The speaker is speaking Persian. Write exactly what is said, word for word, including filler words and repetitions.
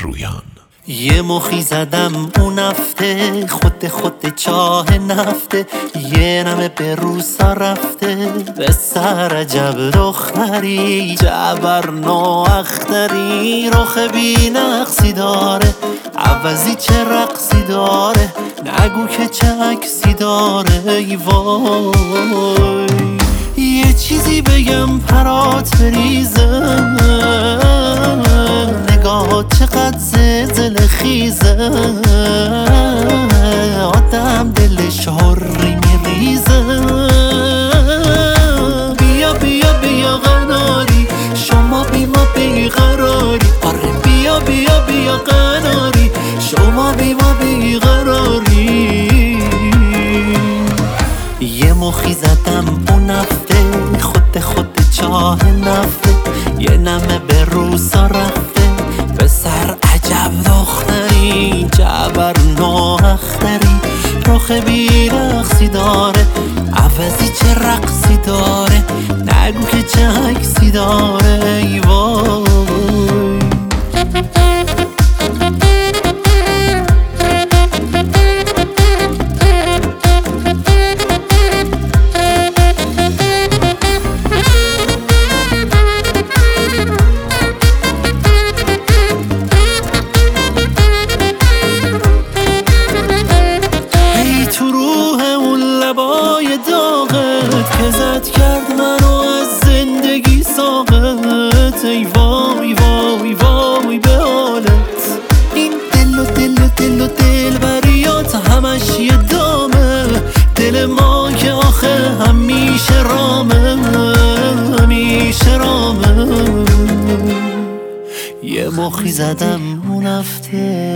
رویان. یه مخی زدم اون هفته، خود خود چاه نفته، یه نمه به روسا رفته، به سر عجب دختری، جبر نو اختری، رخ بی نقصی داره، عوضی چه رقصی داره، نگو که چه عکسی داره. ای وای یه چیزی بگم پرات بریزه، نگاهات چقدر زلزله خیزه، آدم دلش هری میریزه. بیا بیا بیا قناری، شما بی ما بیقراری، آره بیا بیا بیا قناری، شما بی ما بیقراری. یه مخی زدم اون هفته، خود خود چاه نفته، یه نمه به روسا رفته، به سر عجب دختری، جبر نو اختری، رخ بی رقصی داره، عوضی چه رقصی داره، نگو که چه عکسی داره. ای وای لبای داغت که زد کرد منو از زندگی ساقط. ای وای وای وای به حالت، این دل و دل و دل و دل بریات همش یه دامه، دل ما که آخه همیشه رامه، همیشه رامه. یه مخی زدم اون هفته،